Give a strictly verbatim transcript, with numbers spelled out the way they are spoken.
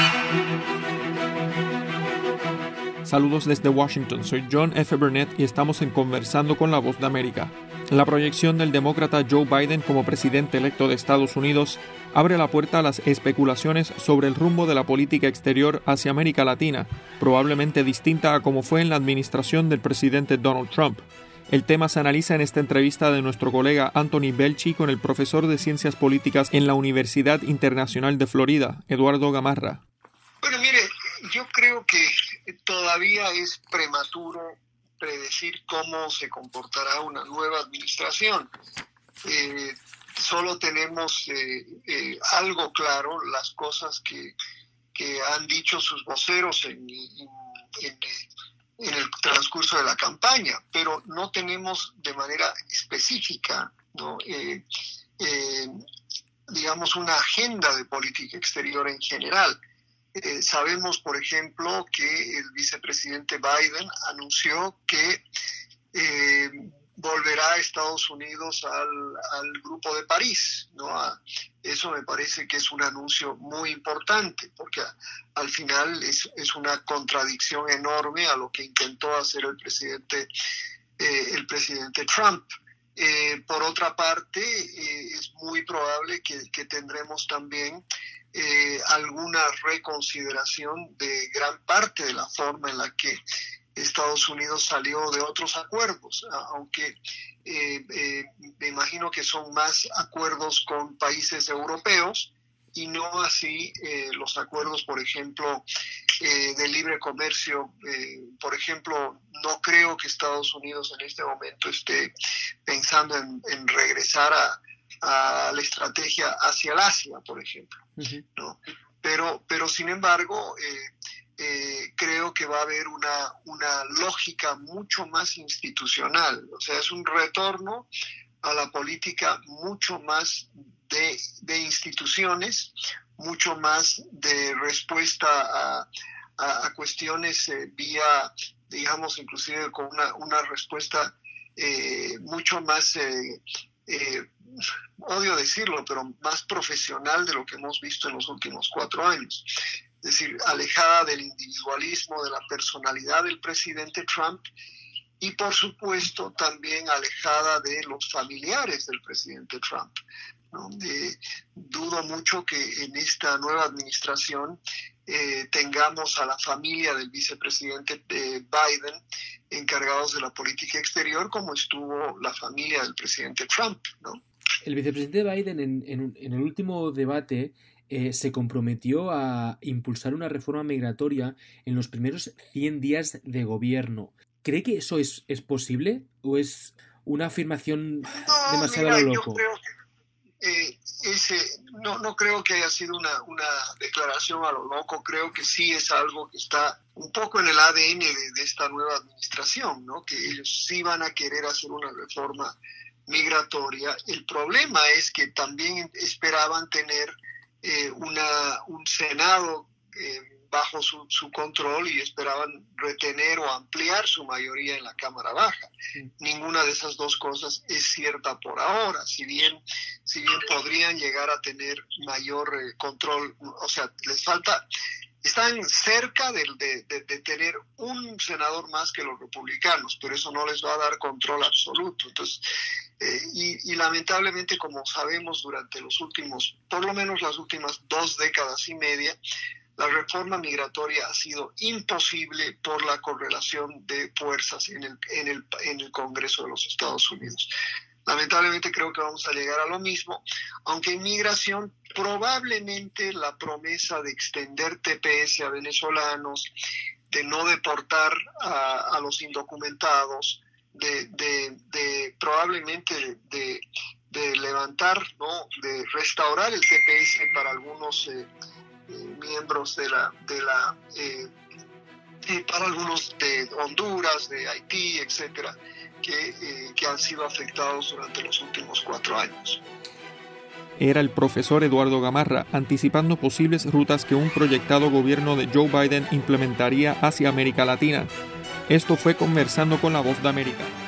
Saludos desde Washington, soy John F. Burnett y estamos en Conversando con la Voz de América. La proyección del demócrata Joe Biden como presidente electo de Estados Unidos abre la puerta a las especulaciones sobre el rumbo de la política exterior hacia América Latina, probablemente distinta a como fue en la administración del presidente Donald Trump. El tema se analiza en esta entrevista de nuestro colega Anthony Belchi con el profesor de Ciencias Políticas en la Universidad Internacional de Florida, Eduardo Gamarra. Bueno, mire, yo creo que todavía es prematuro predecir cómo se comportará una nueva administración. Eh, solo tenemos eh, eh, algo claro, las cosas que, que han dicho sus voceros en, en, en, en el transcurso de la campaña, pero no tenemos de manera específica, ¿no? eh, eh, digamos, una agenda de política exterior en general. Eh, sabemos, por ejemplo, que el vicepresidente Biden anunció que eh, volverá a Estados Unidos al, al Grupo de París, ¿no? A, eso me parece que es un anuncio muy importante, porque a, al final es, es una contradicción enorme a lo que intentó hacer el presidente, eh, el presidente Trump. Eh, por otra parte, eh, es muy probable que, que tendremos también Eh, alguna reconsideración de gran parte de la forma en la que Estados Unidos salió de otros acuerdos, aunque eh, eh, me imagino que son más acuerdos con países europeos y no así eh, los acuerdos, por ejemplo, eh, de libre comercio. Eh, por ejemplo, no creo que Estados Unidos en este momento esté pensando en, en regresar a a la estrategia hacia el Asia, por ejemplo, uh-huh. ¿no? Pero, pero sin embargo, eh, eh, creo que va a haber una, una lógica mucho más institucional, o sea, es un retorno a la política mucho más de, de instituciones, mucho más de respuesta a, a, a cuestiones eh, vía, digamos, inclusive con una, una respuesta eh, mucho más eh, Eh, odio decirlo, pero más profesional de lo que hemos visto en los últimos cuatro años. Es decir, alejada del individualismo, de la personalidad del presidente Trump y, por supuesto, también alejada de los familiares del presidente Trump, ¿no? Eh, dudo mucho que en esta nueva administración eh, tengamos a la familia del vicepresidente eh, Biden encargados de la política exterior como estuvo la familia del presidente Trump, ¿no? El vicepresidente Biden en, en, en el último debate eh, se comprometió a impulsar una reforma migratoria en los primeros cien días de gobierno. ¿Cree que eso es, es posible o es una afirmación no, demasiado mira, a lo loco? Yo creo que eh, ese, no, no creo que haya sido una, una declaración a lo loco, creo que sí es algo que está un poco en el A D N de, de esta nueva administración, ¿no? Que ellos sí van a querer hacer una reforma migratoria. El problema es que también esperaban tener eh, una, un Senado eh, bajo su, su control y esperaban retener o ampliar su mayoría en la Cámara Baja. Sí. Ninguna de esas dos cosas es cierta por ahora, si bien, si bien podrían llegar a tener mayor eh, control, o sea, les falta, están cerca de, de, de, de tener un senador más que los republicanos, pero eso no les va a dar control absoluto. Entonces, eh, y, y lamentablemente, como sabemos, durante los últimos, por lo menos las últimas dos décadas y media, la reforma migratoria ha sido imposible por la correlación de fuerzas en el, en el, en el Congreso de los Estados Unidos. Lamentablemente creo que vamos a llegar a lo mismo, aunque en migración probablemente la promesa de extender T P S a venezolanos, de no deportar a, a los indocumentados, de, de, de probablemente de, de, de levantar, ¿no? De restaurar el T P S para algunos eh, miembros de la, de la eh, eh, para algunos de Honduras, de Haití, etcétera, que, eh, que han sido afectados durante los últimos cuatro años. Era el profesor Eduardo Gamarra anticipando posibles rutas que un proyectado gobierno de Joe Biden implementaría hacia América Latina. Esto fue Conversando con la Voz de América.